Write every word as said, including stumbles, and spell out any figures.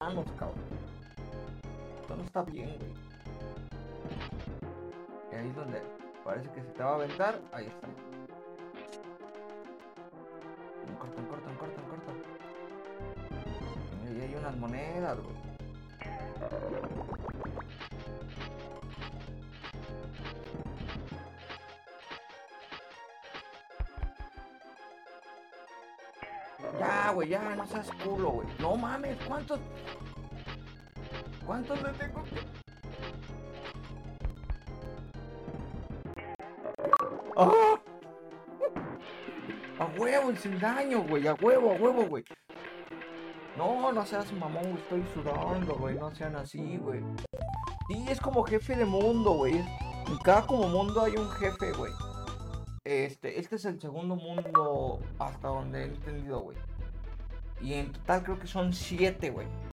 manos, cabrón. Esto no está bien, güey. Y ahí es donde parece que se te va a aventar. Ahí está. En corto, en corto, en corto, en corto. Y ahí hay unas monedas, güey. Ya, güey, ya, no seas culo, güey. No mames, ¿cuántos? ¿Cuántos le tengo que...? ¡Ah! A huevo, y sin daño, güey, a huevo, a huevo, güey. No, no seas mamón, güey, estoy sudando, güey, no sean así, güey. Sí, es como jefe de mundo, güey. En cada como mundo hay un jefe, güey. Este, este es el segundo mundo hasta donde he entendido, güey. Y en total creo que son siete, güey.